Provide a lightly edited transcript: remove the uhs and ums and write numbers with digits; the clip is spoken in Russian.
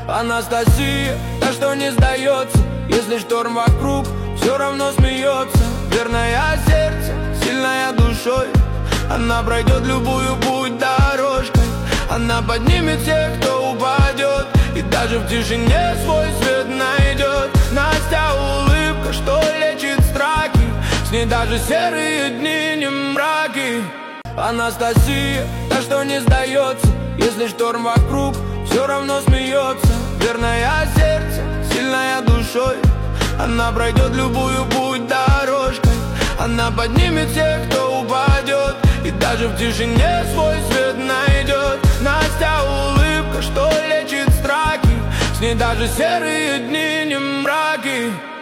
Анастасия, та, что не сдается, если шторм вокруг, все равно смеется. Верное сердце, сильная душой, она пройдет любую путь дорожкой. Она поднимет всех, кто упадет, и даже в тишине свой свет найдет. Настя улыбка, что лечит страхи, с ней даже серые дни не мраки. Анастасия, та, что не сдается, если шторм вокруг, все равно смеется. Верное сердце, сильная душой, она пройдет любую путь дорожкой. Она поднимет всех, кто упадет, и даже в тишине свой свет найдет. Настя улыбка, что лечит страхи, с ней даже серые дни не мраки.